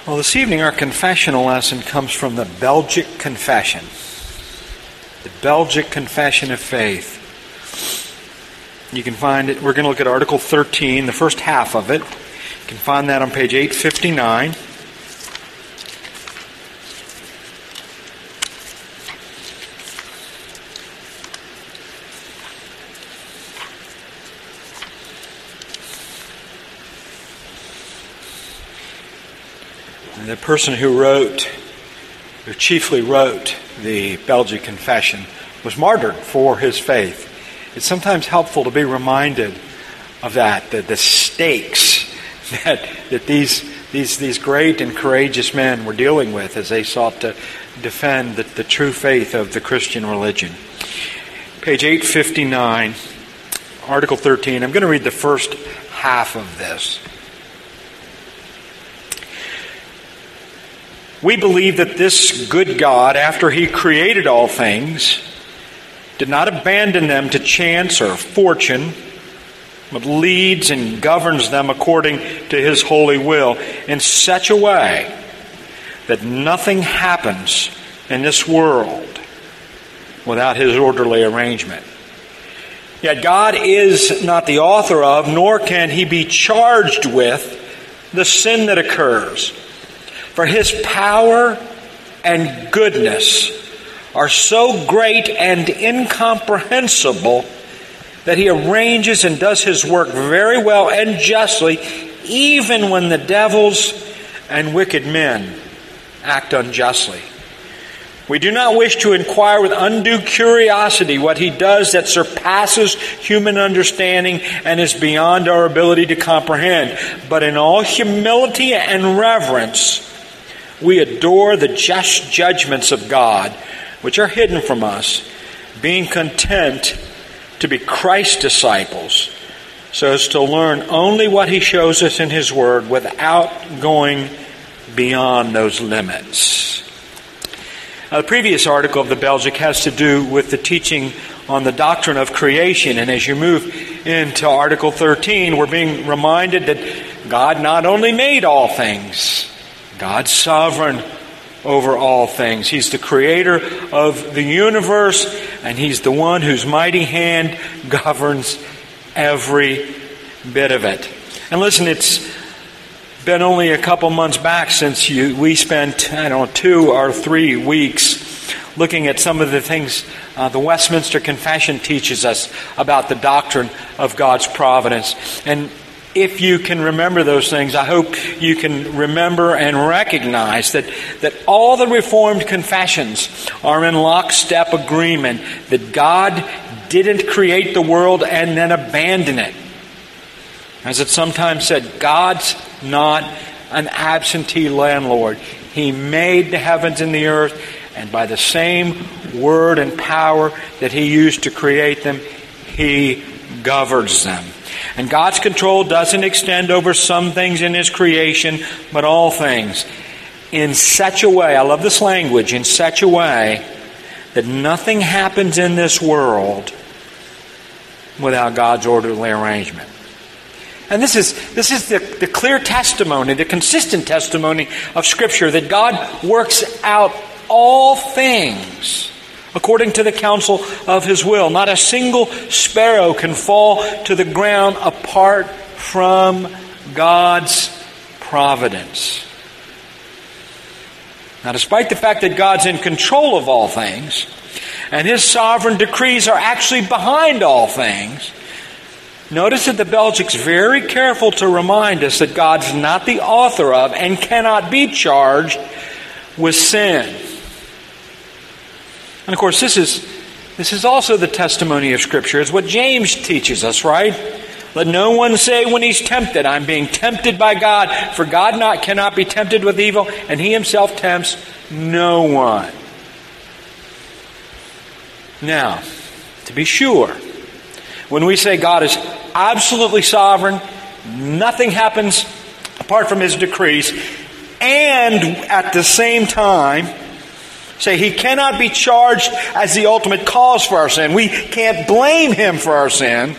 Well, this evening our confessional lesson comes from the Belgic Confession. The Belgic Confession of Faith. You can find it, we're going to look at Article 13, the first half of it. You can find that on page 859. The person who chiefly wrote the Belgic Confession, was martyred for his faith. It's sometimes helpful to be reminded of that the stakes that these great and courageous men were dealing with as they sought to defend the true faith of the Christian religion. Page 859, Article 13. I'm going to read the first half of this. We believe that this good God, after He created all things, did not abandon them to chance or fortune, but leads and governs them according to His holy will in such a way that nothing happens in this world without His orderly arrangement. Yet God is not the author of, nor can He be charged with, the sin that occurs. For His power and goodness are so great and incomprehensible that He arranges and does His work very well and justly, even when the devils and wicked men act unjustly. We do not wish to inquire with undue curiosity what He does that surpasses human understanding and is beyond our ability to comprehend. But in all humility and reverence, we adore the just judgments of God, which are hidden from us, being content to be Christ's disciples, so as to learn only what He shows us in His Word without going beyond those limits. Now, the previous article of the Belgic has to do with the teaching on the doctrine of creation. And as you move into Article 13, we're being reminded that God not only made all things, God's sovereign over all things. He's the creator of the universe, and He's the one whose mighty hand governs every bit of it. And listen, it's been only a couple months back since we spent, 2 or 3 weeks looking at some of the things the Westminster Confession teaches us about the doctrine of God's providence. And if you can remember those things, I hope you can remember and recognize that all the Reformed confessions are in lockstep agreement that God didn't create the world and then abandon it. As it's sometimes said, God's not an absentee landlord. He made the heavens and the earth, and by the same word and power that He used to create them, He governs them. And God's control doesn't extend over some things in His creation, but all things. In such a way, I love this language, in such a way that nothing happens in this world without God's orderly arrangement. And this is the clear testimony, the consistent testimony of Scripture, that God works out all things according to the counsel of His will. Not a single sparrow can fall to the ground apart from God's providence. Now, despite the fact that God's in control of all things, and His sovereign decrees are actually behind all things, notice that the Belgic's very careful to remind us that God's not the author of and cannot be charged with sin. And of course, this is also the testimony of Scripture. It's what James teaches us, right? Let no one say when he's tempted, I'm being tempted by God. For God cannot be tempted with evil, and He Himself tempts no one. Now, to be sure, when we say God is absolutely sovereign, nothing happens apart from His decrees, and at the same time say He cannot be charged as the ultimate cause for our sin. We can't blame Him for our sin.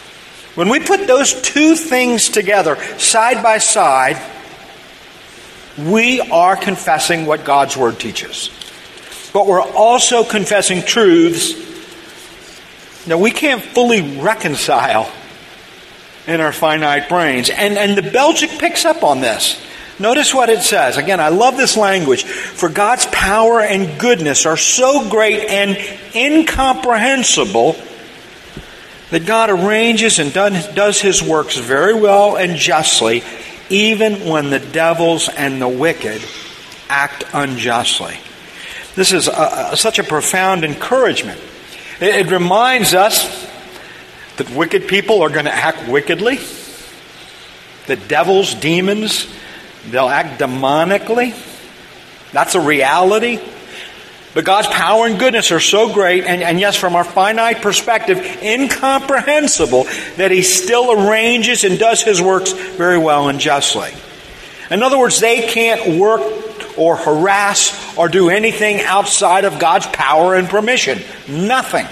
When we put those two things together, side by side, we are confessing what God's Word teaches. But we're also confessing truths that we can't fully reconcile in our finite brains. And the Belgic picks up on this. Notice what it says. Again, I love this language. For God's power and goodness are so great and incomprehensible that God arranges and does His works very well and justly, even when the devils and the wicked act unjustly. This is such a profound encouragement. It reminds us that wicked people are going to act wickedly. The devils, demons, they'll act demonically. That's a reality. But God's power and goodness are so great, and yes, from our finite perspective, incomprehensible, that He still arranges and does His works very well and justly. In other words, they can't work or harass or do anything outside of God's power and permission. Nothing.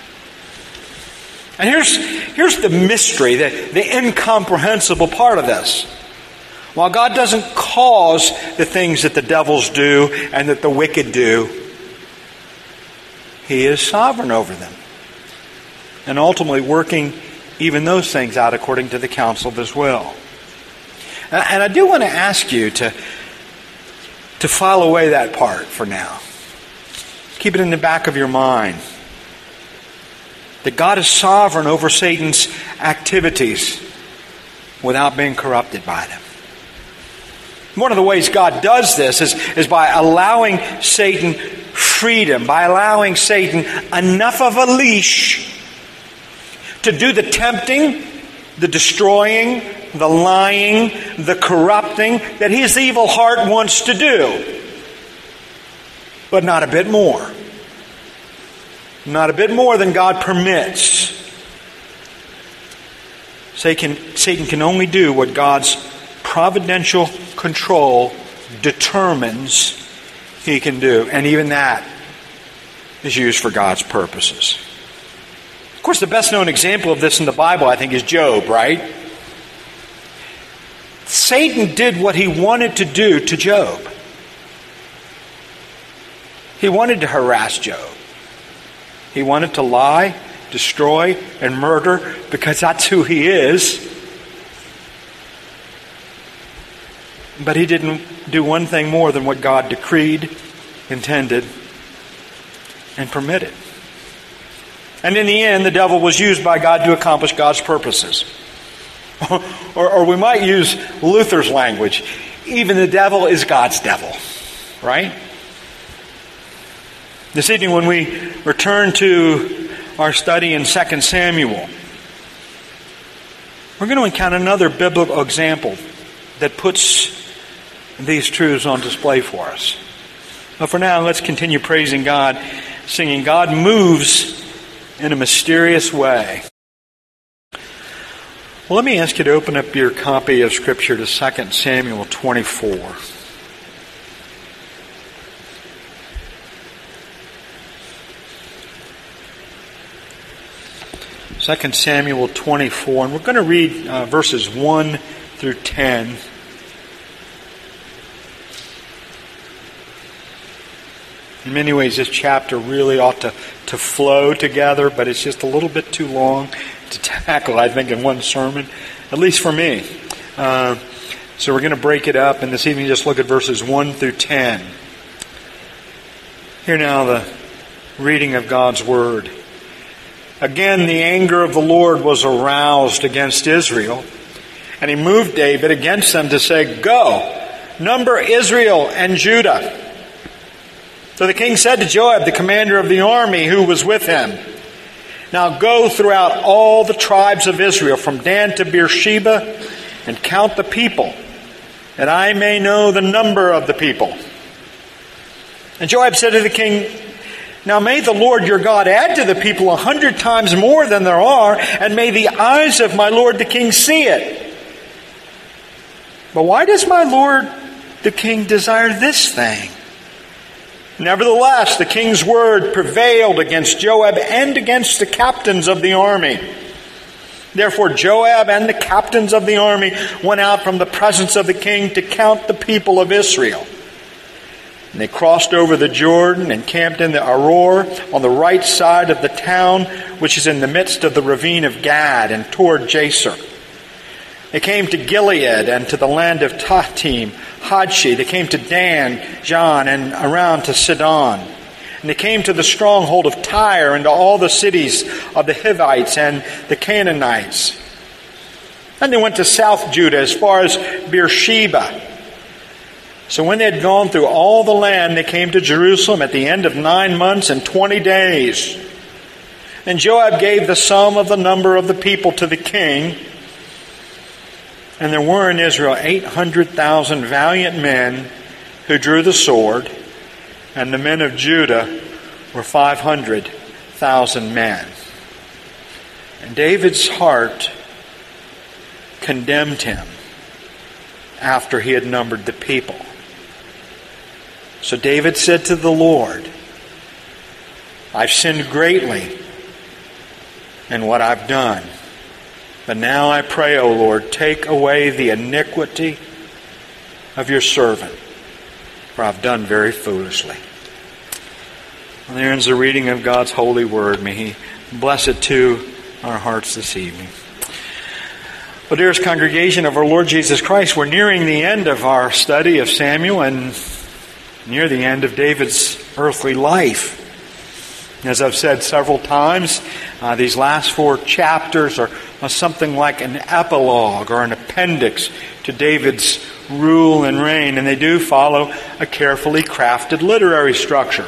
And here's the mystery, the incomprehensible part of this. While God doesn't cause the things that the devils do and that the wicked do, He is sovereign over them, and ultimately working even those things out according to the counsel of His will. And I do want to ask you to file away that part for now. Keep it in the back of your mind. That God is sovereign over Satan's activities without being corrupted by them. One of the ways God does this is by allowing Satan freedom, by allowing Satan enough of a leash to do the tempting, the destroying, the lying, the corrupting that his evil heart wants to do. But not a bit more. Not a bit more than God permits. Satan can only do what God's providential control determines he can do. And even that is used for God's purposes. Of course, the best known example of this in the Bible, I think, is Job, right? Satan did what he wanted to do to Job. He wanted to harass Job. He wanted to lie, destroy, and murder because that's who he is. But he didn't do one thing more than what God decreed, intended, and permitted. And in the end, the devil was used by God to accomplish God's purposes. Or we might use Luther's language. Even the devil is God's devil. Right? This evening when we return to our study in 2 Samuel, we're going to encounter another biblical example that puts these truths on display for us. But for now, let's continue praising God, singing, God Moves in a Mysterious Way. Well, let me ask you to open up your copy of Scripture to 2 Samuel 24. Second Samuel 24, and we're going to read verses 1 through 10. In many ways, this chapter really ought to flow together, but it's just a little bit too long to tackle, I think, in one sermon, at least for me. So we're going to break it up, and this evening just look at verses 1 through 10. Hear now the reading of God's Word. Again, the anger of the Lord was aroused against Israel, and He moved David against them to say, Go, number Israel and Judah. So the king said to Joab, the commander of the army who was with him, Now go throughout all the tribes of Israel, from Dan to Beersheba, and count the people, that I may know the number of the people. And Joab said to the king, Now may the Lord your God add to the people 100 times more than there are, and may the eyes of my lord the king see it. But why does my lord the king desire this thing? Nevertheless, the king's word prevailed against Joab and against the captains of the army. Therefore Joab and the captains of the army went out from the presence of the king to count the people of Israel. And they crossed over the Jordan and camped in the Aror on the right side of the town, which is in the midst of the ravine of Gad, and toward Jaser. They came to Gilead and to the land of Tahtim, Hadshi. They came to Dan, John, and around to Sidon. And they came to the stronghold of Tyre and to all the cities of the Hivites and the Canaanites. And they went to South Judah as far as Beersheba. So when they had gone through all the land, they came to Jerusalem at the end of 9 months and 20 days. And Joab gave the sum of the number of the people to the king. And there were in Israel 800,000 valiant men who drew the sword, and the men of Judah were 500,000 men. And David's heart condemned him after he had numbered the people. So David said to the Lord, I've sinned greatly in what I've done. But now I pray, O Lord, take away the iniquity of your servant, for I've done very foolishly. And there ends the reading of God's holy word. May He bless it to our hearts this evening. Well, dearest congregation of our Lord Jesus Christ, we're nearing the end of our study of Samuel and near the end of David's earthly life. As I've said several times, these last 4 chapters are something like an epilogue or an appendix to David's rule and reign, and they do follow a carefully crafted literary structure.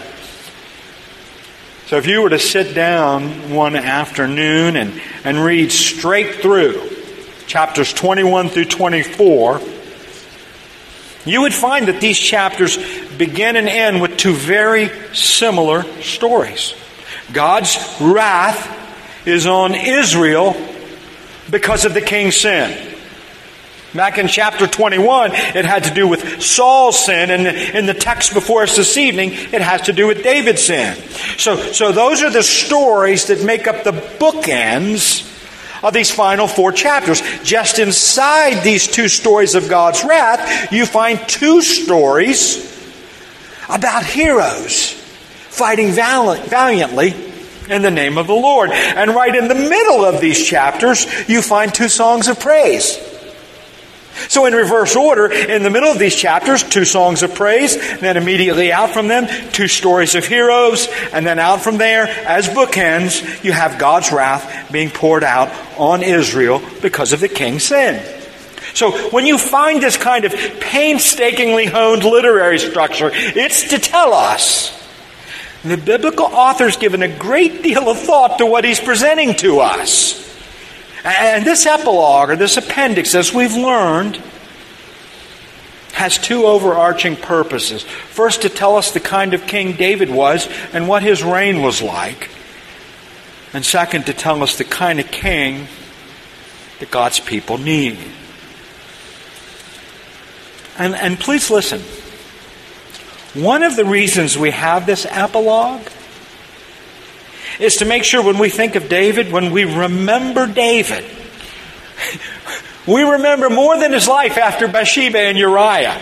So if you were to sit down one afternoon and read straight through chapters 21 through 24, you would find that these chapters begin and end with 2 very similar stories. God's wrath is on Israel because of the king's sin. Back in chapter 21, it had to do with Saul's sin, and in the text before us this evening, it has to do with David's sin. So those are the stories that make up the bookends of these final 4 chapters. Just inside these 2 stories of God's wrath, you find 2 stories about heroes fighting valiantly in the name of the Lord. And right in the middle of these chapters, you find 2 songs of praise. So in reverse order, in the middle of these chapters, 2 songs of praise, then immediately out from them, 2 stories of heroes, and then out from there, as bookends, you have God's wrath being poured out on Israel because of the king's sin. So when you find this kind of painstakingly honed literary structure, it's to tell us the biblical author's given a great deal of thought to what he's presenting to us. And this epilogue, or this appendix, as we've learned, has 2 overarching purposes. First, to tell us the kind of king David was and what his reign was like. And second, to tell us the kind of king that God's people need. And please listen. One of the reasons we have this epilogue is to make sure when we think of David, when we remember David, we remember more than his life after Bathsheba and Uriah.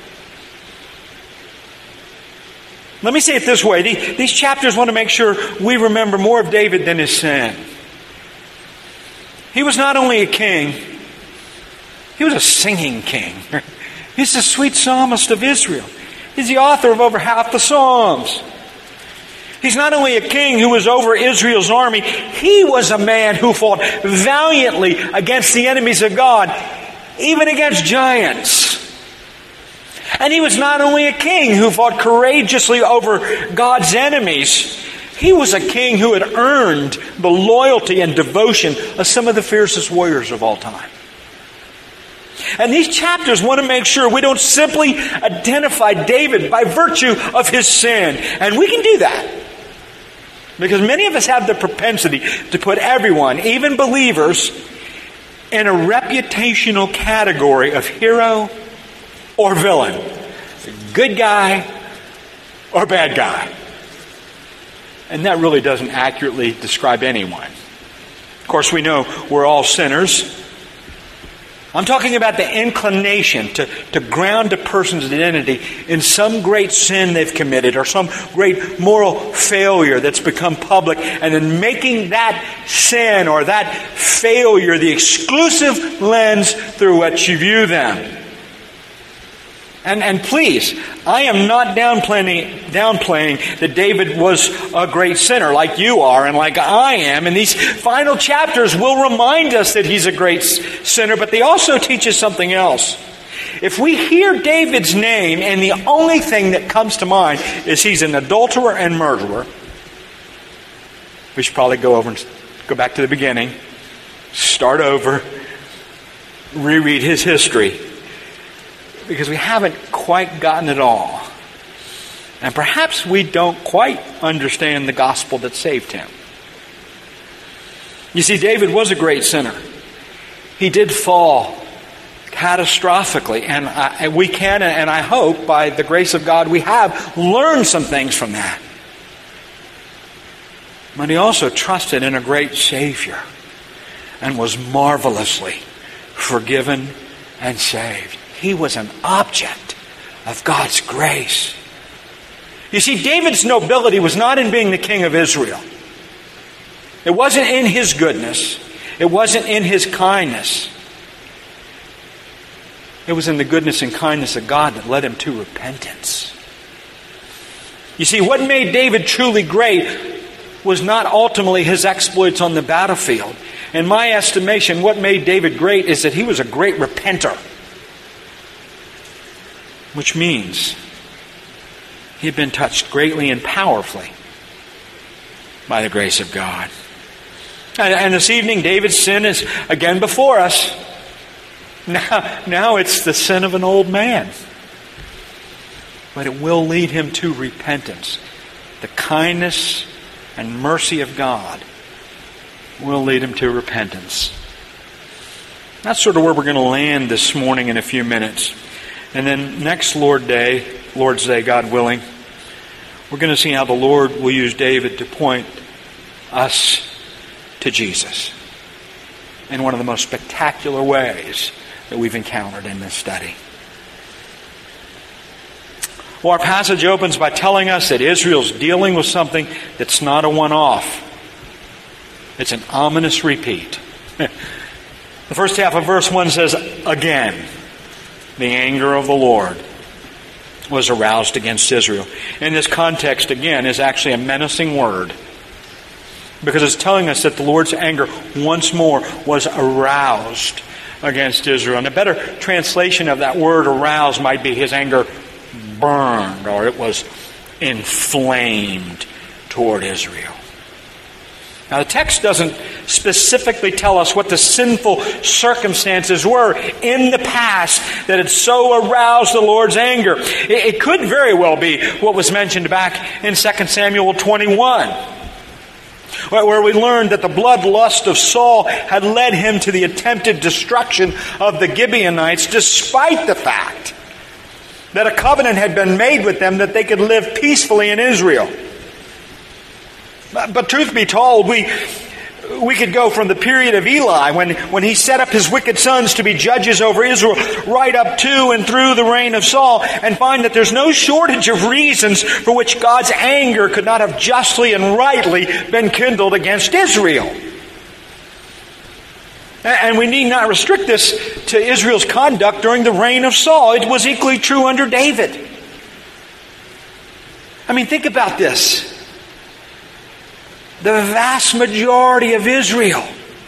Let me say it this way. These chapters want to make sure we remember more of David than his sin. He was not only a king, he was a singing king. He's the sweet psalmist of Israel. He's the author of over half the Psalms. He's not only a king who was over Israel's army, he was a man who fought valiantly against the enemies of God, even against giants. And he was not only a king who fought courageously over God's enemies, he was a king who had earned the loyalty and devotion of some of the fiercest warriors of all time. And these chapters want to make sure we don't simply identify David by virtue of his sin. And we can do that. Because many of us have the propensity to put everyone, even believers, in a reputational category of hero or villain. Good guy or bad guy. And that really doesn't accurately describe anyone. course, we know we're all sinners. I'm talking about the inclination to ground a person's identity in some great sin they've committed or some great moral failure that's become public, and then making that sin or that failure the exclusive lens through which you view them. And please, I am not downplaying that David was a great sinner like you are and like I am. And these final chapters will remind us that he's a great sinner, but they also teach us something else. If we hear David's name and the only thing that comes to mind is he's an adulterer and murderer, we should probably go back to the beginning, start over, reread his history. Because we haven't quite gotten it all. And perhaps we don't quite understand the gospel that saved him. You see, David was a great sinner. He did fall catastrophically. And we can, and I hope, by the grace of God, we have learned some things from that. But he also trusted in a great Savior and was marvelously forgiven and saved. He was an object of God's grace. You see, David's nobility was not in being the king of Israel. It wasn't in his goodness. It wasn't in his kindness. It was in the goodness and kindness of God that led him to repentance. You see, what made David truly great was not ultimately his exploits on the battlefield. In my estimation, what made David great is that he was a great repenter. Which means he had been touched greatly and powerfully by the grace of God. And this evening, David's sin is again before us. Now it's the sin of an old man. But it will lead him to repentance. The kindness and mercy of God will lead him to repentance. That's sort of where we're going to land this morning in a few minutes. And then next Lord's Day, God willing, we're going to see how the Lord will use David to point us to Jesus in one of the most spectacular ways that we've encountered in this study. Well, our passage opens by telling us that Israel's dealing with something that's not a one-off. It's an ominous repeat. The first half of verse 1 says, again, the anger of the Lord was aroused against Israel. In this context, again, is actually a menacing word. Because it's telling us that the Lord's anger once more was aroused against Israel. And a better translation of that word aroused might be his anger burned, or it was inflamed toward Israel. Now, the text doesn't specifically tell us what the sinful circumstances were in the past that had so aroused the Lord's anger. It could very well be what was mentioned back in 2 Samuel 21, where we learned that the bloodlust of Saul had led him to the attempted destruction of the Gibeonites, despite the fact that a covenant had been made with them that they could live peacefully in Israel. But truth be told, we could go from the period of Eli, when he set up his wicked sons to be judges over Israel, right up to and through the reign of Saul, and find that there's no shortage of reasons for which God's anger could not have justly and rightly been kindled against Israel. And we need not restrict this to Israel's conduct during the reign of Saul. It was equally true under David. I mean, think about this. The vast majority of Israel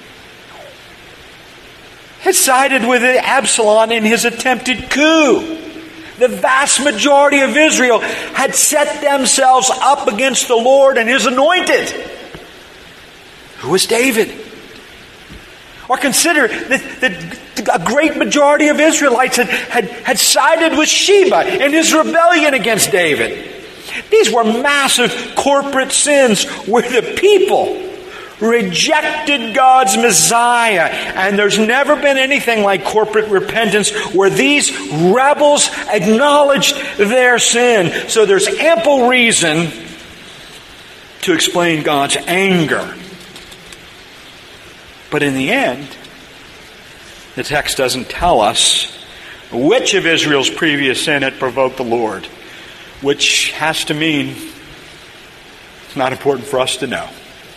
had sided with Absalom in his attempted coup. The vast majority of Israel had set themselves up against the Lord and His anointed, who was David. Or consider that a great majority of Israelites had sided with Sheba in his rebellion against David. These were massive corporate sins where the people rejected God's Messiah. And there's never been anything like corporate repentance where these rebels acknowledged their sin. So there's ample reason to explain God's anger. But in the end, the text doesn't tell us which of Israel's previous sin had provoked the Lord, which has to mean it's not important for us to know.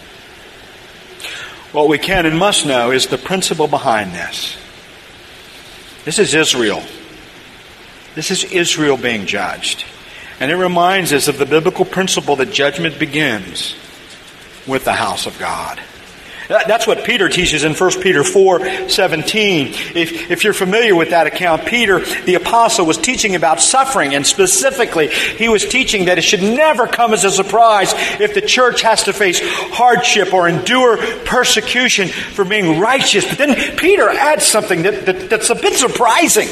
What we can and must know is the principle behind this. This is Israel. This is Israel being judged. And it reminds us of the biblical principle that judgment begins with the house of God. That's what Peter teaches in 1 Peter 4:17. If you're familiar with that account, Peter, the apostle, was teaching about suffering, and specifically, he was teaching that it should never come as a surprise if the church has to face hardship or endure persecution for being righteous. But then Peter adds something that's a bit surprising.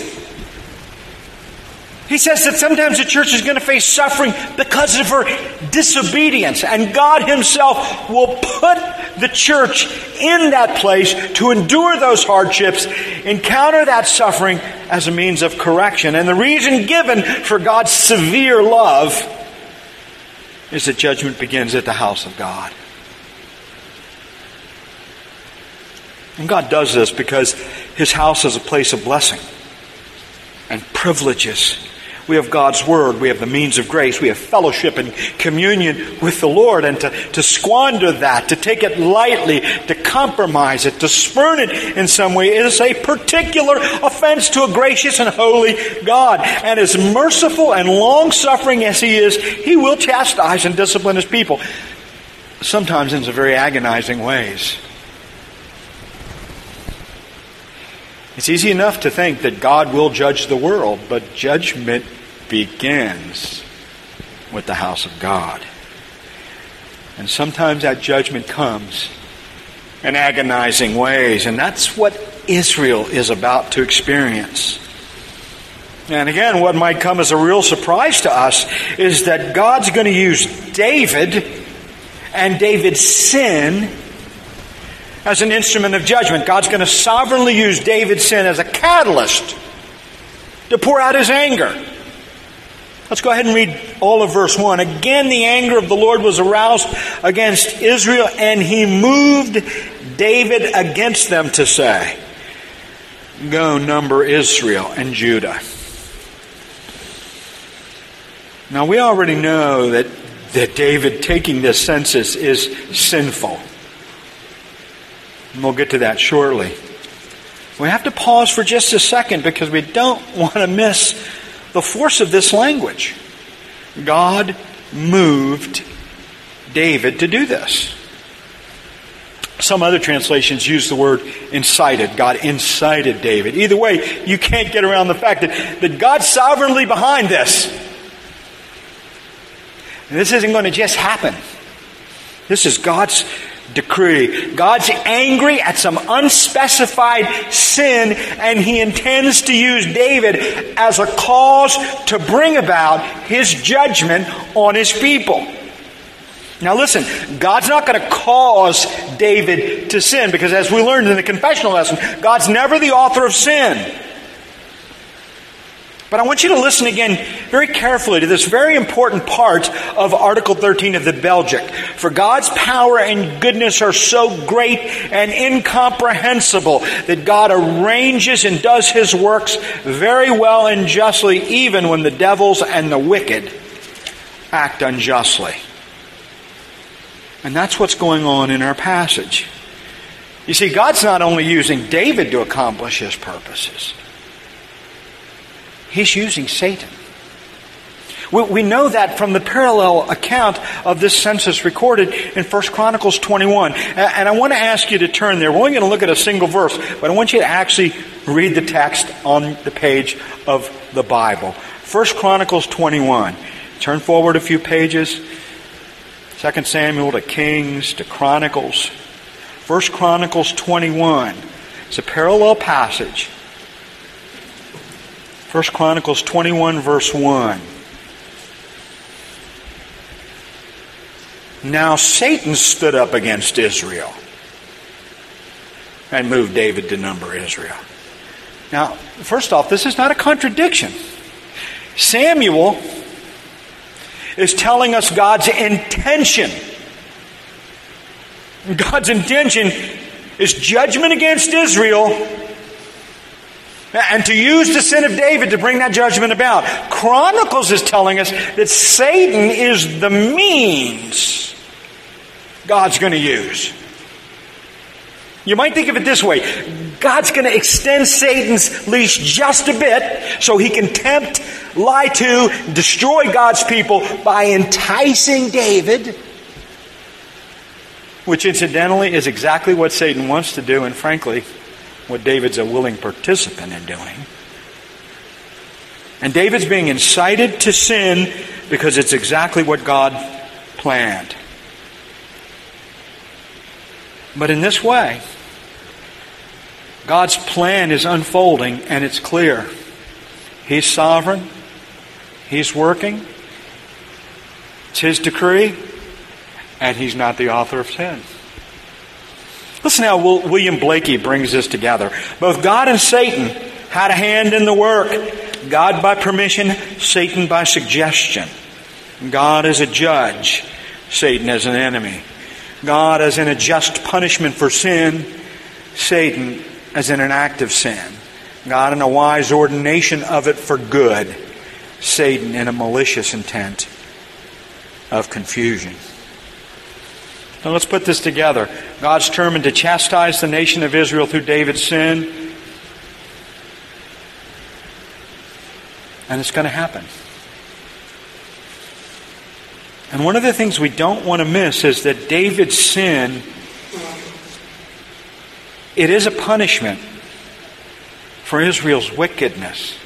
He says that sometimes the church is going to face suffering because of her disobedience. And God Himself will put the church in that place to endure those hardships, encounter that suffering as a means of correction. And the reason given for God's severe love is that judgment begins at the house of God. And God does this because His house is a place of blessing and privileges. We have God's Word. We have the means of grace. We have fellowship and communion with the Lord. And to squander that, to take it lightly, to compromise it, to spurn it in some way is a particular offense to a gracious and holy God. And as merciful and long-suffering as He is, He will chastise and discipline His people, sometimes in some very agonizing ways. It's easy enough to think that God will judge the world, but judgment begins with the house of God. And sometimes that judgment comes in agonizing ways, and that's what Israel is about to experience. And again, what might come as a real surprise to us is that God's going to use David and David's sin as an instrument of judgment. God's going to sovereignly use David's sin as a catalyst to pour out His anger. Let's go ahead and read all of verse 1. Again, the anger of the Lord was aroused against Israel, and He moved David against them to say, "Go number Israel and Judah." Now, we already know that David taking this census is sinful. And we'll get to that shortly. We have to pause for just a second because we don't want to miss the force of this language. God moved David to do this. Some other translations use the word incited. God incited David. Either way, you can't get around the fact that God's sovereignly behind this. And this isn't going to just happen. This is God's decree. God's angry at some unspecified sin, and He intends to use David as a cause to bring about His judgment on His people. Now listen, God's not going to cause David to sin, because as we learned in the confessional lesson, God's never the author of sin. But I want you to listen again very carefully to this very important part of Article 13 of the Belgic. For God's power and goodness are so great and incomprehensible that God arranges and does His works very well and justly, even when the devils and the wicked act unjustly. And that's what's going on in our passage. You see, God's not only using David to accomplish His purposes. He's using Satan. We know that from the parallel account of this census recorded in 1 Chronicles 21. And I want to ask you to turn there. We're only going to look at a single verse, but I want you to actually read the text on the page of the Bible. 1 Chronicles 21. Turn forward a few pages. 2 Samuel to Kings to Chronicles. 1 Chronicles 21. It's a parallel passage. 1 Chronicles 21, verse 1. Now Satan stood up against Israel and moved David to number Israel. Now, first off, this is not a contradiction. Samuel is telling us God's intention. God's intention is judgment against Israel, and to use the sin of David to bring that judgment about. Chronicles is telling us that Satan is the means God's going to use. You might think of it this way. God's going to extend Satan's leash just a bit so he can tempt, lie to, destroy God's people by enticing David, which incidentally is exactly what Satan wants to do, and frankly, what David's a willing participant in doing. And David's being incited to sin because it's exactly what God planned. But in this way, God's plan is unfolding and it's clear. He's sovereign. He's working. It's His decree. And He's not the author of sin. Listen how William Blakey brings this together. Both God and Satan had a hand in the work. God by permission, Satan by suggestion. God as a judge, Satan as an enemy. God as in a just punishment for sin, Satan as in an act of sin. God in a wise ordination of it for good, Satan in a malicious intent of confusion. Now let's put this together. God's determined to chastise the nation of Israel through David's sin. And it's going to happen. And one of the things we don't want to miss is that David's sin, it is a punishment for Israel's wickedness.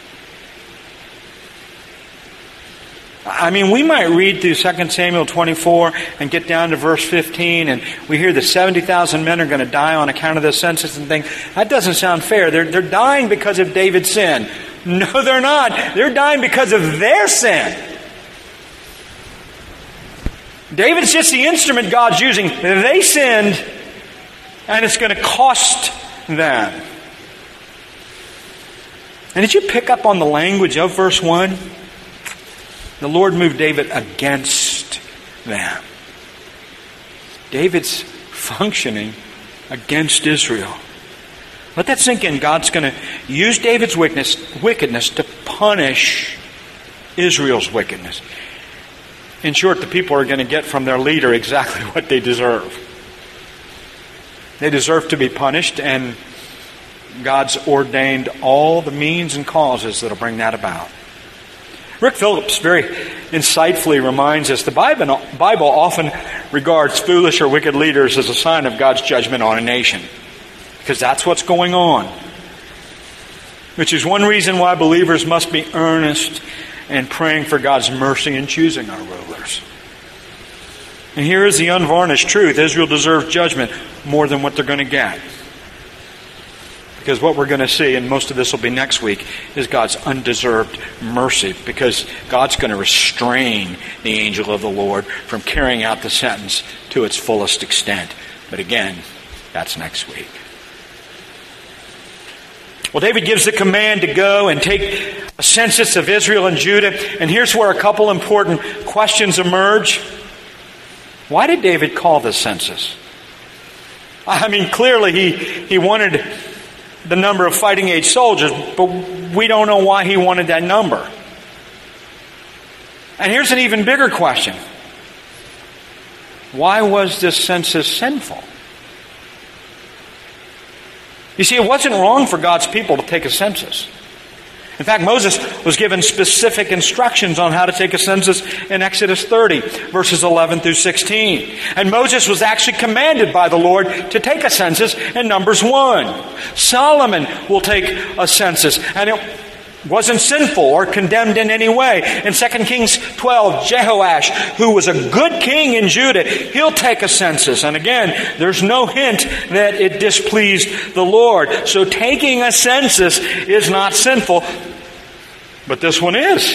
I mean, we might read through 2 Samuel 24 and get down to verse 15 and we hear that 70,000 men are going to die on account of the census and think, that doesn't sound fair. They're dying because of David's sin. No, they're not. They're dying because of their sin. David's just the instrument God's using. They sinned, and it's going to cost them. And did you pick up on the language of verse 1? The Lord moved David against them. David's functioning against Israel. Let that sink in. God's going to use David's wickedness to punish Israel's wickedness. In short, the people are going to get from their leader exactly what they deserve. They deserve to be punished, and God's ordained all the means and causes that will bring that about. Rick Phillips very insightfully reminds us the Bible often regards foolish or wicked leaders as a sign of God's judgment on a nation. Because that's what's going on. Which is one reason why believers must be earnest and praying for God's mercy in choosing our rulers. And here is the unvarnished truth. Israel deserves judgment more than what they're going to get. Because what we're going to see, and most of this will be next week, is God's undeserved mercy. Because God's going to restrain the angel of the Lord from carrying out the sentence to its fullest extent. But again, that's next week. Well, David gives the command to go and take a census of Israel and Judah. And here's where a couple important questions emerge. Why did David call this census? I mean, clearly he wanted the number of fighting age soldiers, but we don't know why he wanted that number. And here's an even bigger question. Why was this census sinful? You see, it wasn't wrong for God's people to take a census. In fact, Moses was given specific instructions on how to take a census in Exodus 30, verses 11 through 16. And Moses was actually commanded by the Lord to take a census in Numbers 1. Solomon will take a census, and it wasn't sinful or condemned in any way. In 2 Kings 12, Jehoash, who was a good king in Judah, he'll take a census. And again, there's no hint that it displeased the Lord. So taking a census is not sinful, but this one is.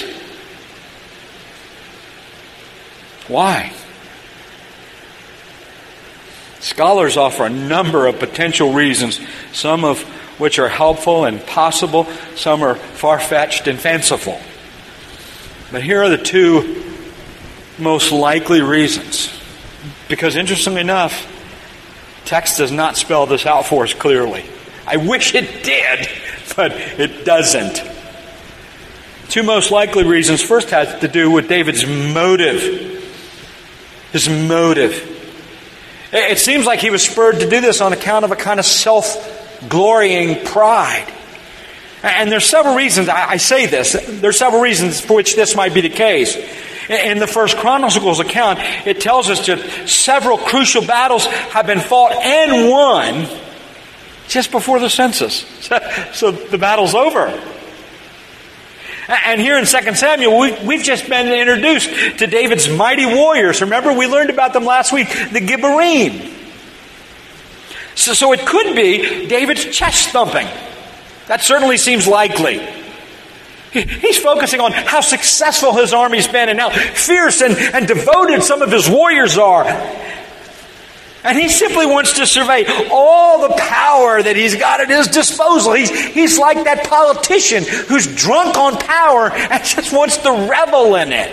Why? Scholars offer a number of potential reasons, some of which are helpful and possible, some are far-fetched and fanciful. But here are the two most likely reasons. Because interestingly enough, Text does not spell this out for us clearly. I wish it did, but it doesn't. Two most likely reasons. First has to do with David's motive. His motive. It seems like he was spurred to do this on account of a kind of self-glorying pride. And there's several reasons I say this. There's several reasons for which this might be the case. In the First Chronicles account, it tells us that several crucial battles have been fought and won just before the census. So the battle's over. And here in 2 Samuel, we've just been introduced to David's mighty warriors. Remember, we learned about them last week, the Gibborim. So it could be David's chest thumping. That certainly seems likely. He's focusing on how successful his army's been and how fierce and devoted some of his warriors are. And he simply wants to survey all the power that he's got at his disposal. He's like that politician who's drunk on power and just wants to revel in it.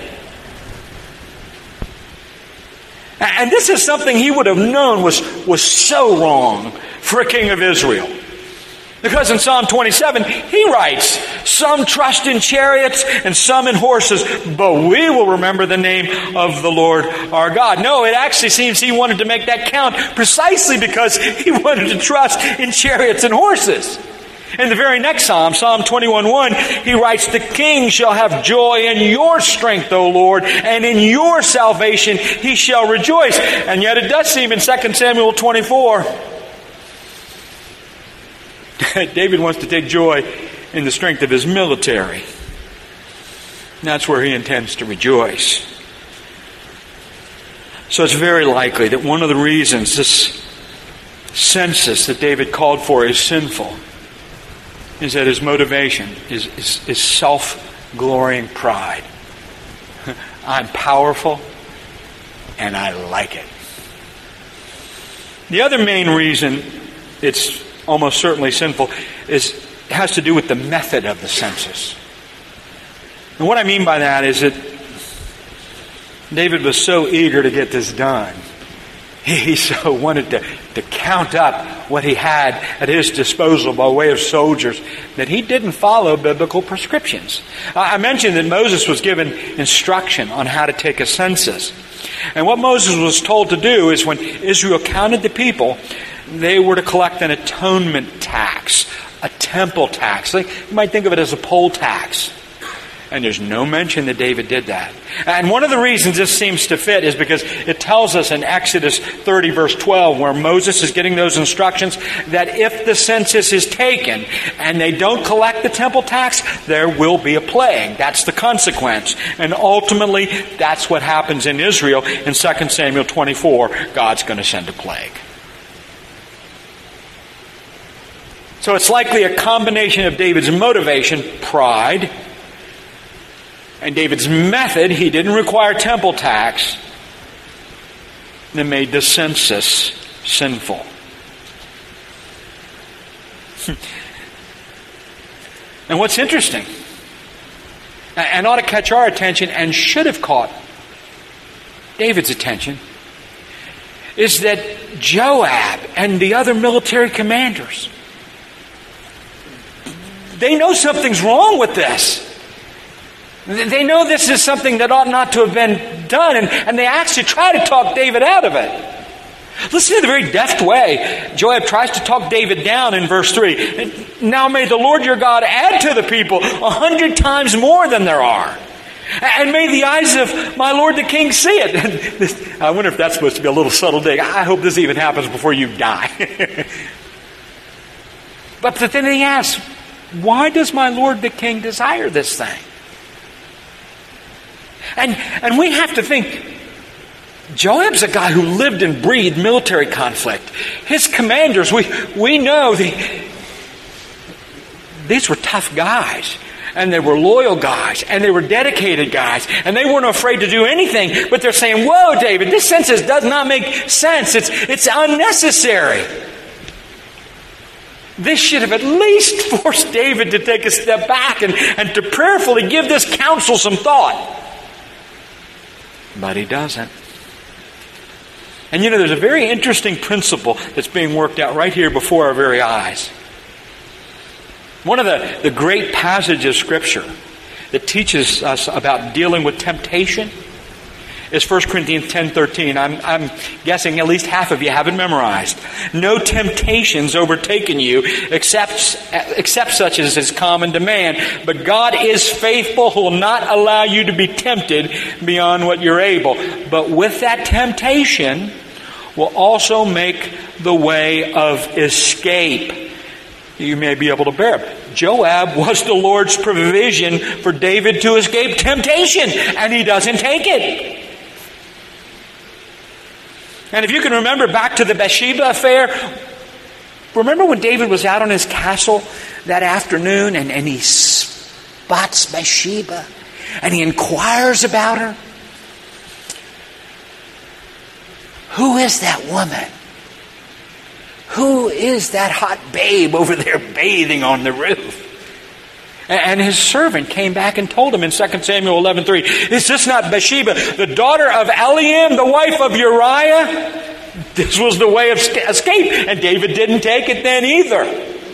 And this is something he would have known was so wrong for a king of Israel. Because in Psalm 27, he writes, "Some trust in chariots and some in horses, but we will remember the name of the Lord our God." No, it actually seems he wanted to make that count precisely because he wanted to trust in chariots and horses. In the very next Psalm, Psalm 21:1, he writes, "The king shall have joy in your strength, O Lord, and in your salvation he shall rejoice." And yet it does seem in 2 Samuel 24, David wants to take joy in the strength of his military. And that's where he intends to rejoice. So it's very likely that one of the reasons this census that David called for is sinful is that his motivation is self-glorying pride. I'm powerful and I like it. The other main reason it's almost certainly sinful has to do with the method of the census. And what I mean by that is that David was so eager to get this done. He so wanted to count up what he had at his disposal by way of soldiers that he didn't follow biblical prescriptions. I mentioned that Moses was given instruction on how to take a census. And what Moses was told to do is when Israel counted the people, they were to collect an atonement tax, a temple tax. You might think of it as a poll tax. And there's no mention that David did that. And one of the reasons this seems to fit is because it tells us in Exodus 30 verse 12 where Moses is getting those instructions that if the census is taken and they don't collect the temple tax, there will be a plague. That's the consequence. And ultimately, that's what happens in Israel. In 2 Samuel 24, God's going to send a plague. So it's likely a combination of David's motivation, pride, and David's method, he didn't require temple tax, that made the census sinful. And what's interesting, and ought to catch our attention and should have caught David's attention, is that Joab and the other military commanders, they know something's wrong with this. They know this is something that ought not to have been done, and they actually try to talk David out of it. Listen to the very deft way Joab tries to talk David down in verse 3. "Now may the Lord your God add to the people 100 times more than there are. And may the eyes of my Lord the king see it." I wonder if that's supposed to be a little subtle dig. I hope this even happens before you die. But then he asks, why does my Lord the king desire this thing? And we have to think, Joab's a guy who lived and breathed military conflict. His commanders, we know these were tough guys. And they were loyal guys. And they were dedicated guys. And they weren't afraid to do anything. But they're saying, whoa, David, this census does not make sense. It's unnecessary. This should have at least forced David to take a step back and to prayerfully give this counsel some thought. But he doesn't. And there's a very interesting principle that's being worked out right here before our very eyes. One of the great passages of Scripture that teaches us about dealing with temptation is 1 Corinthians 10:13. I'm guessing at least half of you have it memorized. No temptations overtaken you except such as is common to man. But God is faithful, who will not allow you to be tempted beyond what you're able. But with that temptation will also make the way of escape you may be able to bear. Joab was the Lord's provision for David to escape temptation, and he doesn't take it. And if you can remember back to the Bathsheba affair, remember when David was out on his castle that afternoon and he spots Bathsheba and he inquires about her? Who is that woman? Who is that hot babe over there bathing on the roof? And his servant came back and told him in 2 Samuel 11:3, is this not Bathsheba, the daughter of Eliam, the wife of Uriah? This was the way of escape. And David didn't take it then either.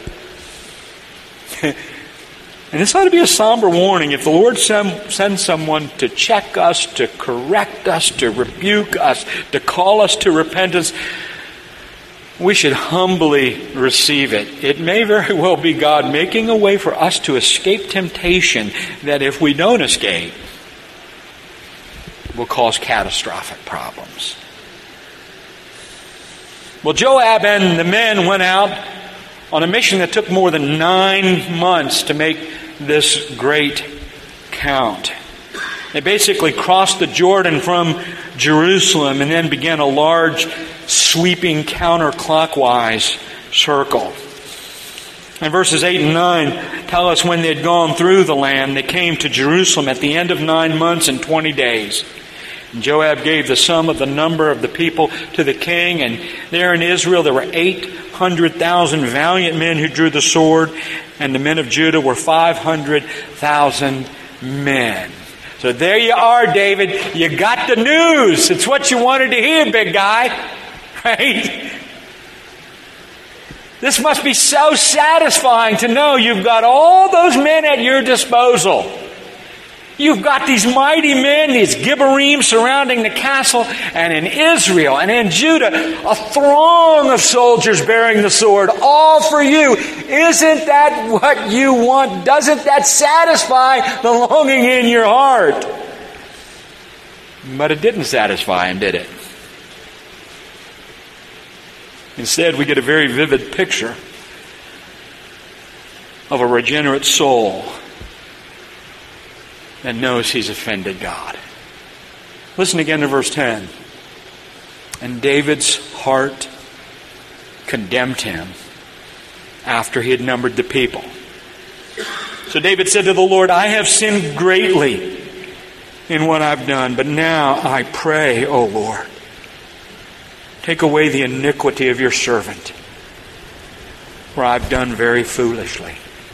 And this ought to be a somber warning. If the Lord sends someone to check us, to correct us, to rebuke us, to call us to repentance, we should humbly receive it. It may very well be God making a way for us to escape temptation that if we don't escape, will cause catastrophic problems. Well, Joab and the men went out on a mission that took more than 9 months to make this great count. They basically crossed the Jordan from Jerusalem and then began a large sweeping counterclockwise circle. And verses 8 and 9 tell us when they had gone through the land, they came to Jerusalem at the end of 9 months and 20 days. And Joab gave the sum of the number of the people to the king, and there in Israel there were 800,000 valiant men who drew the sword, and the men of Judah were 500,000 men. So there you are, David. You got the news. It's what you wanted to hear, big guy. Right? This must be so satisfying to know you've got all those men at your disposal. You've got these mighty men, these Gibborim surrounding the castle, and in Israel and in Judah, a throng of soldiers bearing the sword, all for you. Isn't that what you want? Doesn't that satisfy the longing in your heart? But it didn't satisfy him, did it? Instead, we get a very vivid picture of a regenerate soul that knows he's offended God. Listen again to verse 10. And David's heart condemned him after he had numbered the people. So David said to the Lord, I have sinned greatly in what I've done, but now I pray, O Lord, take away the iniquity of your servant, for I've done very foolishly.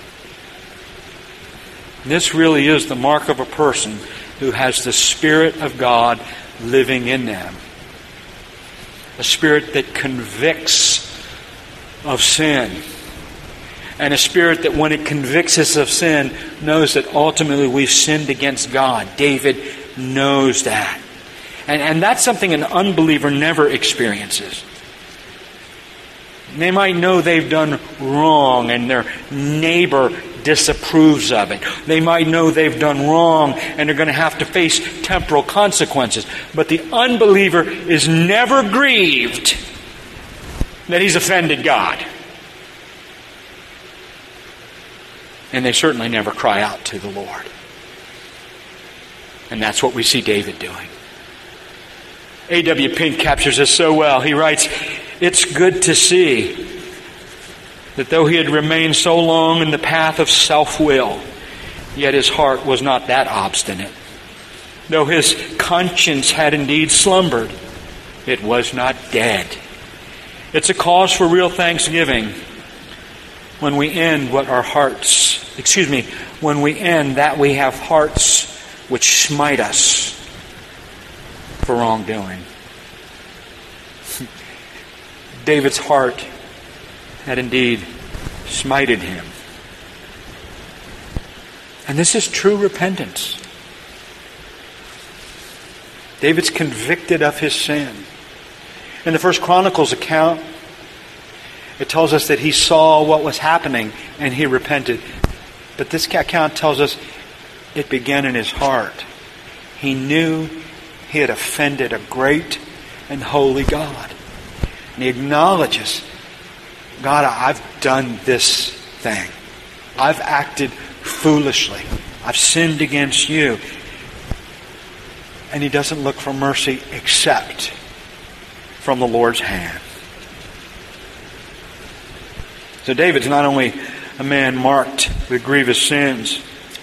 This really is the mark of a person who has the Spirit of God living in them. A Spirit that convicts of sin. And a Spirit that when it convicts us of sin, knows that ultimately we've sinned against God. David knows that. And that's something an unbeliever never experiences. They might know they've done wrong and their neighbor disapproves of it. They might know they've done wrong and they're going to have to face temporal consequences. But the unbeliever is never grieved that he's offended God. And they certainly never cry out to the Lord. And that's what we see David doing. A.W. Pink captures this so well. He writes, it's good to see that though he had remained so long in the path of self-will, yet his heart was not that obstinate. Though his conscience had indeed slumbered, it was not dead. It's a cause for real thanksgiving when we end that we have hearts which smite us for wrongdoing. David's heart had indeed smited him. And this is true repentance. David's convicted of his sin. In the First Chronicles account, it tells us that he saw what was happening and he repented. But this account tells us it began in his heart. He knew he had offended a great and holy God. And he acknowledges, God, I've done this thing. I've acted foolishly. I've sinned against you. And he doesn't look for mercy except from the Lord's hand. So David's not only a man marked with grievous sins,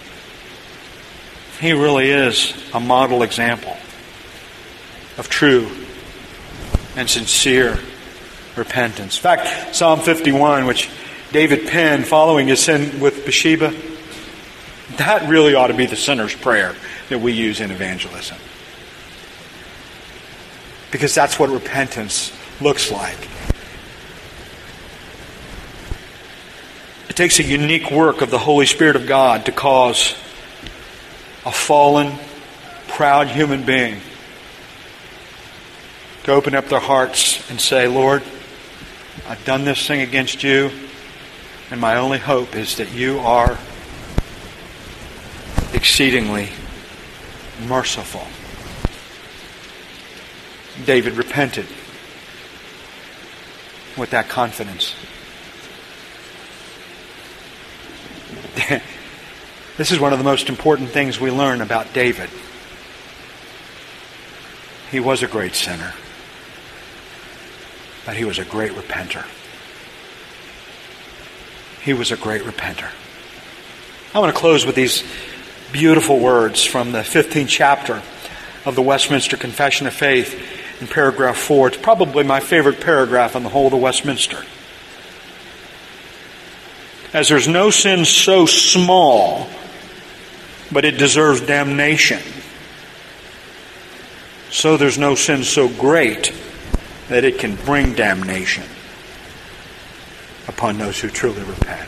he really is a model example of true and sincere repentance. In fact, Psalm 51, which David penned following his sin with Bathsheba, that really ought to be the sinner's prayer that we use in evangelism. Because that's what repentance looks like. It takes a unique work of the Holy Spirit of God to cause a fallen, proud human being to open up their hearts and say, Lord, I've done this thing against you, and my only hope is that you are exceedingly merciful. David repented with that confidence. This is one of the most important things we learn about David. He was a great sinner, but he was a great repenter. He was a great repenter. I want to close with these beautiful words from the 15th chapter of the Westminster Confession of Faith in paragraph 4. It's probably my favorite paragraph in the whole of the Westminster. As there's no sin so small, but it deserves damnation, so there's no sin so great that it can bring damnation upon those who truly repent.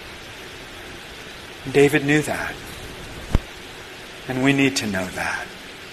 David knew that. And we need to know that.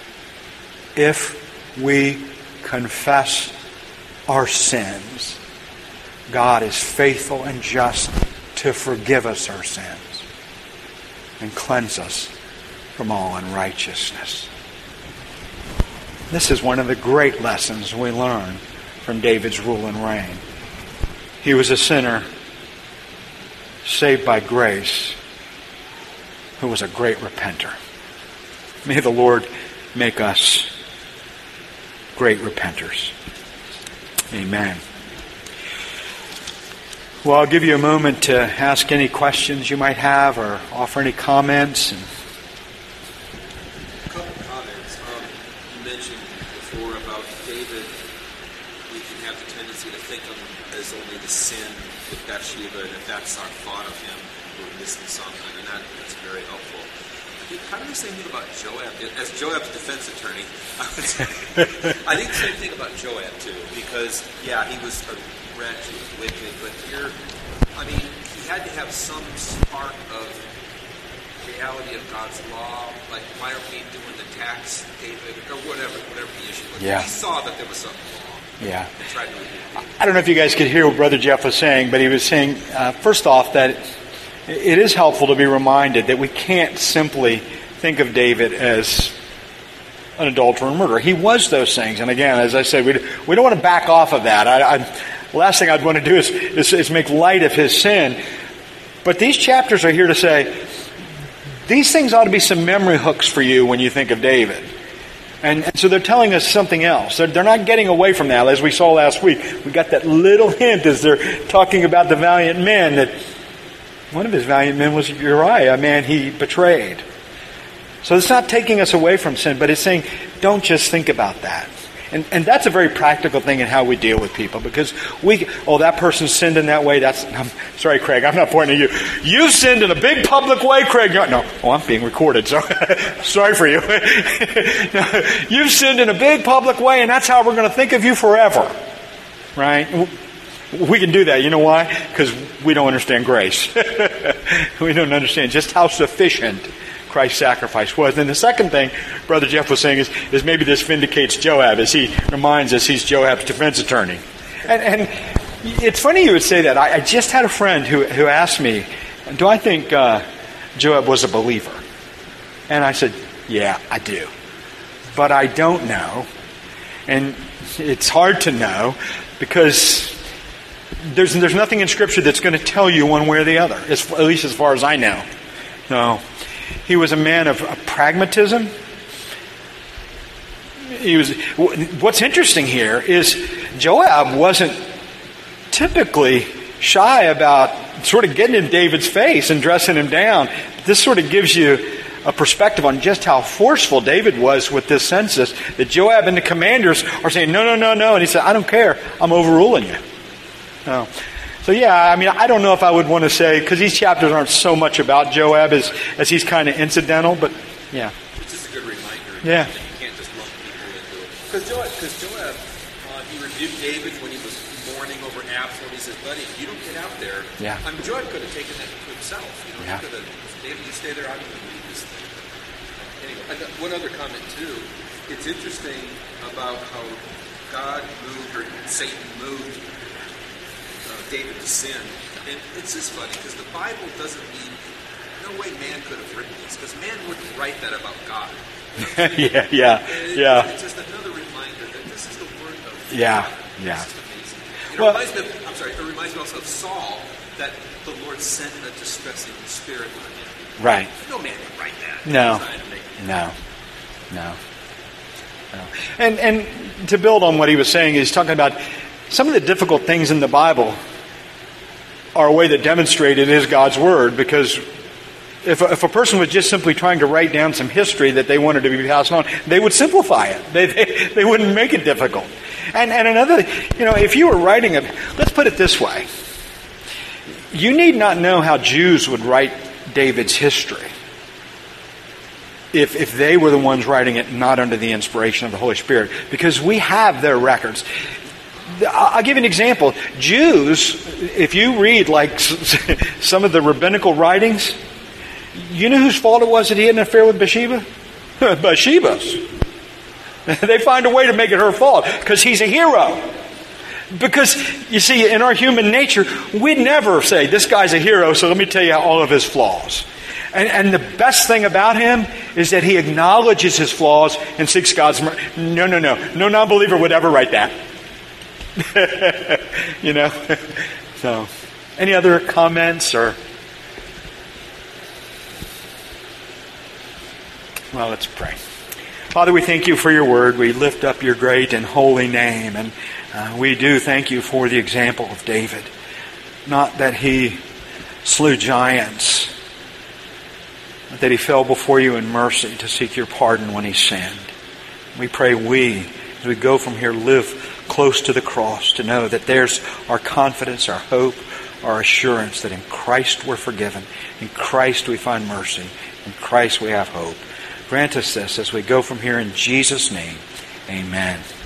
If we confess our sins, God is faithful and just to forgive us our sins and cleanse us from all unrighteousness. This is one of the great lessons we learn from David's rule and reign. He was a sinner saved by grace who was a great repenter. May the Lord make us great repenters. Amen. Well, I'll give you a moment to ask any questions you might have or offer any comments. A couple of comments. You mentioned before about David. We can have the tendency to think of him as only the sin with Bathsheba, and if that's our thought of him, we're missing something, and that's very helpful. Kind of the same thing about Joab. As Joab's defense attorney, I think the same thing about Joab too, because he was a wretch, he was wicked, but here, he had to have some spark of reality of God's law. Like, why are we doing the tax, David, or whatever the issue was. Yeah. He saw that there was something wrong. Yeah. And tried to remove it. I don't know if you guys could hear what Brother Jeff was saying, but he was saying, first off, that it is helpful to be reminded that we can't simply think of David as an adulterer and murderer. He was those things. And again, as I said, we don't want to back off of that. Last thing I'd want to do is make light of his sin. But these chapters are here to say, these things ought to be some memory hooks for you when you think of David. And so they're telling us something else. They're not getting away from that. As we saw last week, we got that little hint as they're talking about the valiant men that one of his valiant men was Uriah, a man he betrayed. So it's not taking us away from sin, but it's saying, don't just think about that. And that's a very practical thing in how we deal with people, because that person sinned in that way. I'm sorry, Craig, I'm not pointing at you. You sinned in a big public way, Craig. No, I'm being recorded, so sorry for you. You've sinned in a big public way, and that's how we're going to think of you forever. Right? We can do that. You know why? Because we don't understand grace. We don't understand just how sufficient Christ's sacrifice was. And the second thing Brother Jeff was saying is maybe this vindicates Joab, as he reminds us he's Joab's defense attorney. And it's funny you would say that. I just had a friend who asked me, do I think Joab was a believer? And I said, yeah, I do. But I don't know. And it's hard to know because there's nothing in Scripture that's going to tell you one way or the other, at least as far as I know. No. He was a man of pragmatism. What's interesting here is Joab wasn't typically shy about sort of getting in David's face and dressing him down. This sort of gives you a perspective on just how forceful David was with this census, that Joab and the commanders are saying, no. And he said, I don't care. I'm overruling you. No. So yeah, I mean, I don't know if I would want to say, because these chapters aren't so much about Joab as he's kind of incidental, but yeah. It's just a good reminder. Yeah. That you can't just lump people into it. Because Joab, he rebuked David when he was mourning over Absalom. He says, buddy, if you don't get out there, yeah. I mean, Joab could have taken that to himself. Yeah. He could have, David, you stay there, I'm going to lead this thing. Anyway, one other comment too. It's interesting about how God moved, or Satan moved David to sin. And it's just funny, because the Bible doesn't mean, no way man could have written this, because man wouldn't write that about God. Yeah. It's just another reminder that this is the word of God. Yeah. It's just amazing. It reminds me also of Saul, that the Lord sent a distressing spirit on him. Right. No man would write that. No. And to build on what he was saying, he's talking about some of the difficult things in the Bible are a way that demonstrate it is God's Word, because if a person was just simply trying to write down some history that they wanted to be passed on, they would simplify it. They wouldn't make it difficult. And another, if you were writing let's put it this way. You need not know how Jews would write David's history if they were the ones writing it not under the inspiration of the Holy Spirit, because we have their records. I'll give you an example. Jews, if you read like some of the rabbinical writings, you know whose fault it was that he had an affair with Bathsheba? Bathsheba's. They find a way to make it her fault because he's a hero. Because, you see, in our human nature, we'd never say, this guy's a hero, so let me tell you all of his flaws. And the best thing about him is that he acknowledges his flaws and seeks God's mercy. No. No non-believer would ever write that. So, any other comments or? Well, let's pray. Father, we thank you for your word. We lift up your great and holy name. And we do thank you for the example of David. Not that he slew giants, but that he fell before you in mercy to seek your pardon when he sinned. We pray as we go from here, live close to the cross to know that there's our confidence, our hope, our assurance that in Christ we're forgiven. In Christ we find mercy. In Christ we have hope. Grant us this as we go from here in Jesus' name. Amen.